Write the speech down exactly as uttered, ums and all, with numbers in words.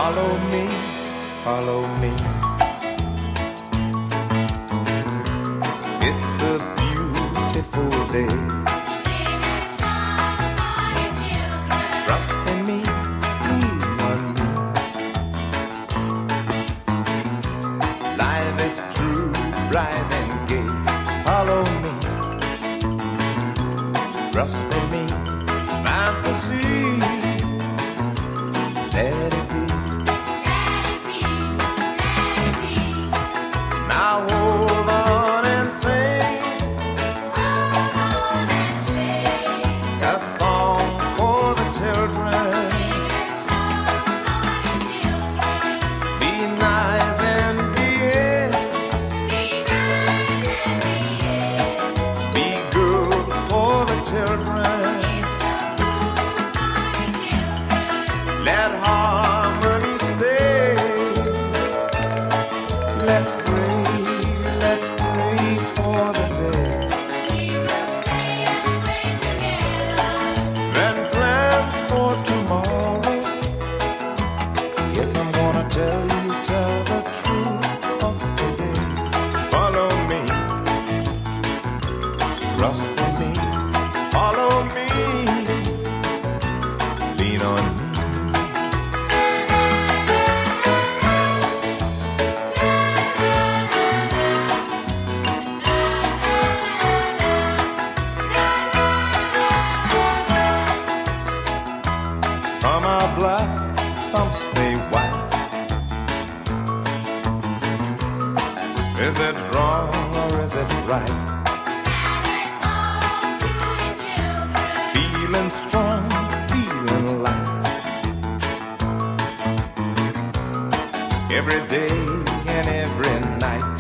Follow me, follow me. It's a beautiful day. Sing a song for your children. Trust in me, lean on me. Life is true, bright and gay. Follow me. Trust in me, fantasy. Let it be. Let it be, let it be. Now hold on and sing Hold on and sing. a song for the children. Sing a song for your children. Be nice and be it. Be nice and be it. Be good for the children. It's so good for your children. Let harmony stay. Let's pray, let's pray for the day We will stay and play together. when plans for tomorrow. Yes, I'm gonna tell you, tell the truth of today. Follow me, trust in me. Follow me, lean on me. Some are black, some stay white. Is it wrong or is it right? Tell it all to your children. Feeling strong, feeling light. Every day and every night.